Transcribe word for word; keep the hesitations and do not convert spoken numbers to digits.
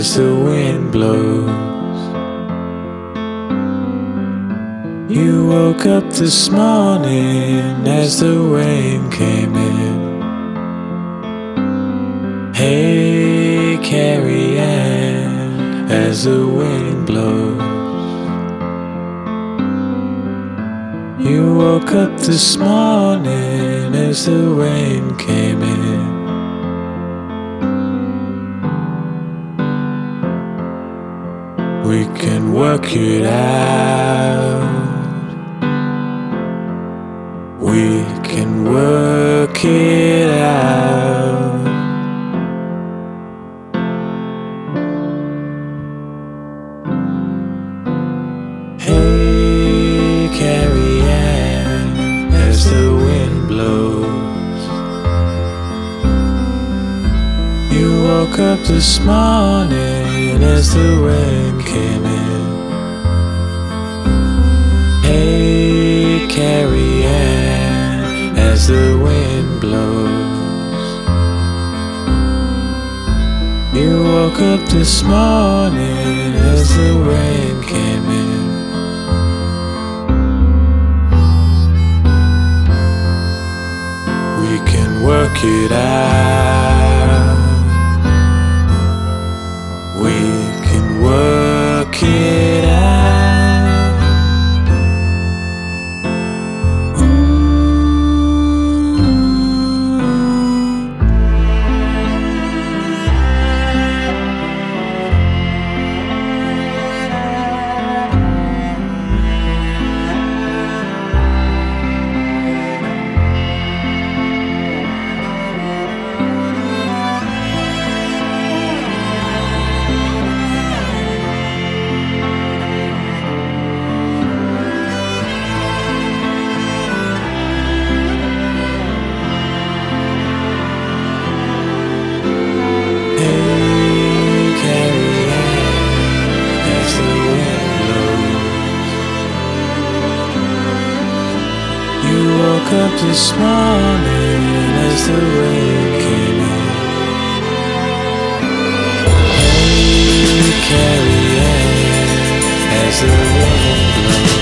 as the wind blows. You woke up this morning as the rain came in. Hey, Carrie Ann, as the wind blows. You woke up this morning as the rain came in. We can work it out. We can work it out. Hey, Carrie Ann, as the wind blows. You woke up this morning as the rain came in. Hey, Carrie Ann, as the wind blows. You woke up this morning as the rain came in. We can work it out. We can work it out. Ooh. You woke up this morning as the rain came in. Hey, Carrie Ann, as the wind blows.